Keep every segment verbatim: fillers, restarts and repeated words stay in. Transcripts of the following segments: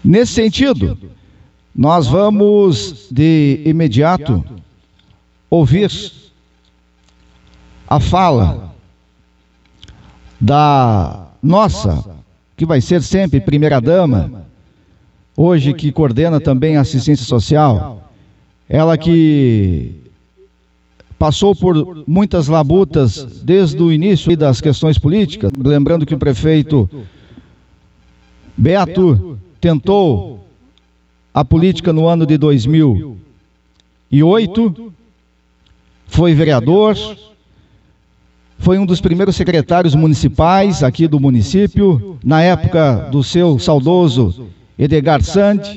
Nesse sentido, nós vamos de imediato ouvir a fala da nossa, que vai ser sempre primeira-dama, hoje que coordena também a assistência social, ela que passou por muitas labutas desde o início das questões políticas, lembrando que o prefeito Beto tentou a política no ano de dois mil e oito, foi vereador, foi um dos primeiros secretários municipais aqui do município, na época do seu saudoso Edgar Sandi,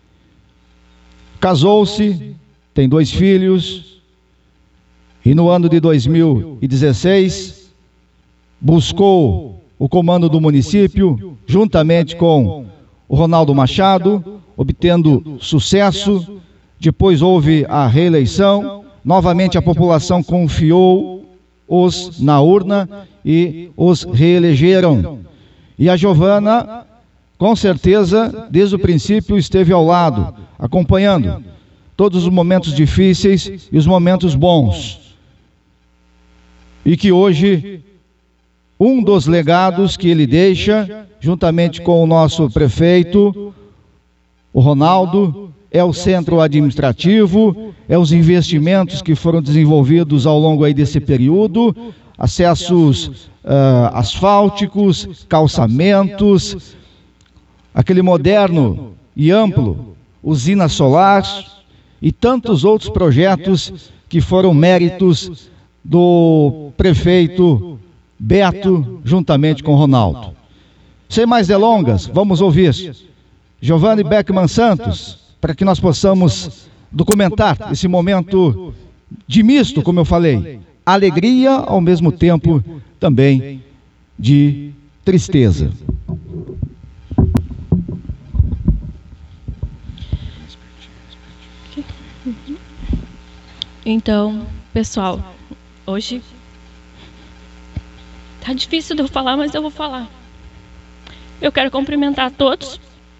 casou-se, tem dois filhos, e no ano de dois mil e dezesseis buscou o comando do município, juntamente com o Ronaldo Machado, obtendo sucesso. Depois houve a reeleição, novamente a população confiou-os na urna e os reelegeram. E a Giovana, com certeza, desde o princípio esteve ao lado, acompanhando todos os momentos difíceis e os momentos bons. E que hoje, um dos legados que ele deixa, juntamente com o nosso prefeito, o Ronaldo, é o centro administrativo, é os investimentos que foram desenvolvidos ao longo aí desse período, acessos uh, asfálticos, calçamentos, aquele moderno e amplo usina solar e tantos outros projetos que foram méritos do prefeito Beto, juntamente com Ronaldo. Sem mais delongas, vamos ouvir Giovanni Beckman Santos, para que nós possamos documentar esse momento de misto, como eu falei, alegria, ao mesmo tempo também de tristeza. Então, pessoal, hoje tá difícil de eu falar, mas eu vou falar. Eu quero cumprimentar a todos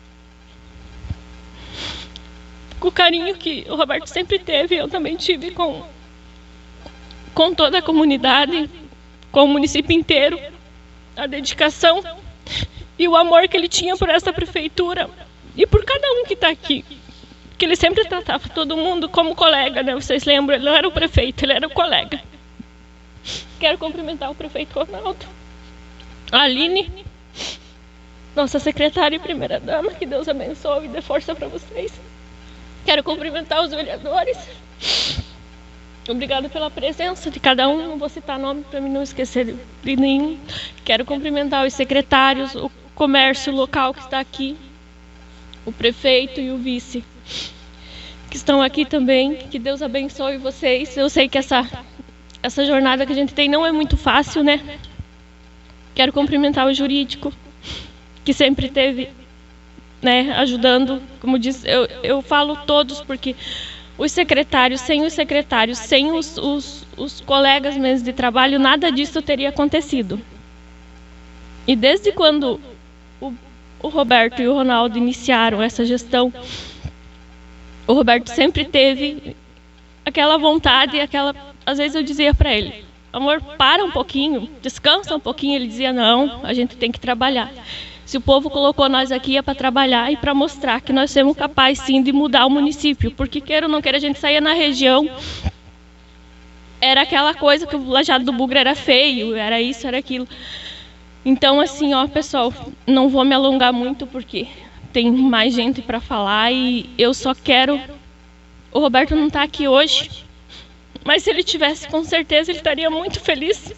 com o carinho que o Roberto sempre teve, eu também tive com, com toda a comunidade, com o município inteiro, a dedicação e o amor que ele tinha por essa prefeitura e por cada um que está aqui. Que ele sempre tratava todo mundo como colega, né? Vocês lembram? Ele não era o prefeito, ele era o colega. Quero cumprimentar o prefeito Ronaldo, a Aline, nossa secretária e primeira-dama, que Deus abençoe e dê força para vocês. Quero cumprimentar os vereadores. Obrigada pela presença de cada um, não vou citar nome para mim não esquecer de nenhum. Quero cumprimentar os secretários, o comércio local que está aqui, o prefeito e o vice, que estão aqui também. Que Deus abençoe vocês. Eu sei que essa, essa jornada que a gente tem não é muito fácil, né? Quero cumprimentar o jurídico, que sempre teve, né, ajudando. Como diz, eu, eu falo todos, porque os secretários, sem os secretários, sem os, os, os colegas mesmo de trabalho, nada disso teria acontecido. E desde quando o, o Roberto e o Ronaldo iniciaram essa gestão, o Roberto sempre teve aquela vontade, aquela, às vezes eu dizia para ele, amor, para um pouquinho, descansa um pouquinho. Ele dizia, não, a gente tem que trabalhar. Se o povo colocou nós aqui é para trabalhar e para mostrar que nós somos capazes sim de mudar o município, porque queira ou não queira, a gente saía na região, era aquela coisa que o Lajeado do Bugre era feio, era isso, era aquilo. Então assim, ó pessoal, não vou me alongar muito porque tem mais gente para falar e eu só quero... O Roberto não está aqui hoje, mas se ele tivesse, com certeza ele estaria muito feliz.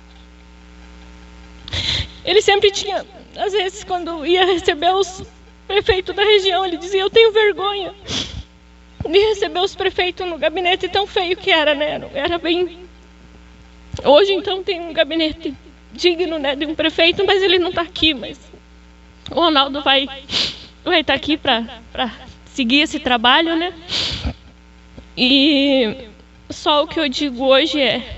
Ele sempre tinha, às vezes quando ia receber os prefeitos da região, ele dizia, eu tenho vergonha de receber os prefeitos no gabinete tão feio que era, né? Era bem... Hoje então tem um gabinete digno, né, de um prefeito, mas ele não está aqui, mas o Ronaldo vai... vai estar aqui para seguir esse trabalho, né? E só o que eu digo hoje é,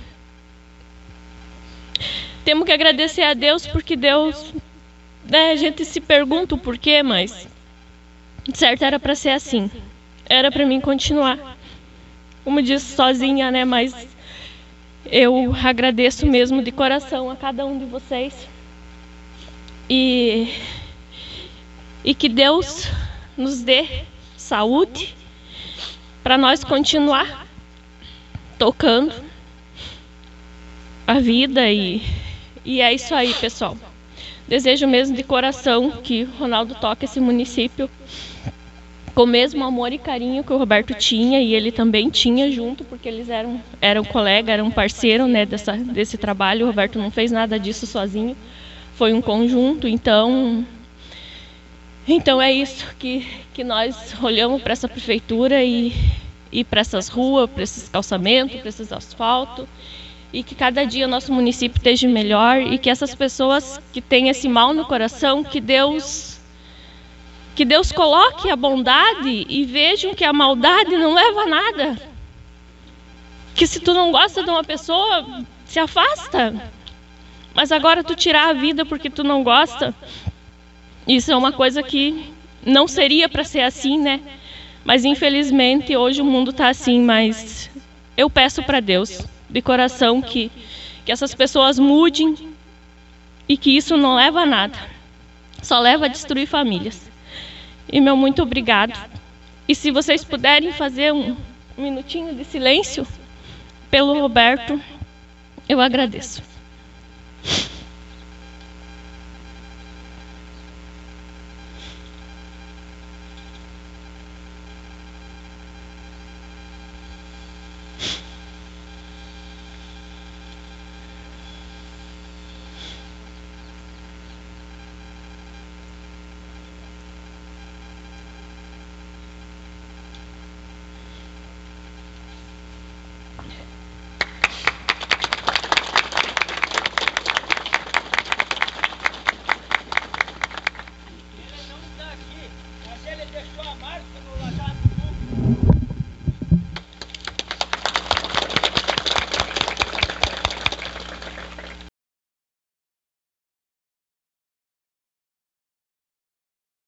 temos que agradecer a Deus, porque Deus, né, a gente se pergunta o porquê, mas Certo, era para ser assim. Era para mim continuar, como disse, sozinha, né? Mas eu agradeço mesmo de coração a cada um de vocês. E, e que Deus nos dê saúde para nós continuar tocando a vida. E, e é isso aí, pessoal. Desejo mesmo de coração que o Ronaldo toque esse município com o mesmo amor e carinho que o Roberto tinha, e ele também tinha junto, porque eles eram, eram colega, eram parceiro, né, dessa, desse trabalho. O Roberto não fez nada disso sozinho, foi um conjunto. Então, então é isso que, que nós olhamos para essa prefeitura e, e para essas ruas, para esses calçamentos, para esses asfaltos, e que cada dia nosso município esteja melhor, e que essas pessoas que têm esse mal no coração, que Deus... Que Deus coloque a bondade e vejam que a maldade não leva a nada. Que se tu não gosta de uma pessoa, se afasta. Mas agora tu tirar a vida porque tu não gosta, isso é uma coisa que não seria para ser assim, né? Mas infelizmente hoje o mundo está assim. Mas eu peço para Deus, de coração, que, que essas pessoas mudem e que isso não leva a nada. Só leva a destruir famílias. E meu muito obrigado. E se vocês puderem fazer um minutinho de silêncio pelo Roberto, eu agradeço.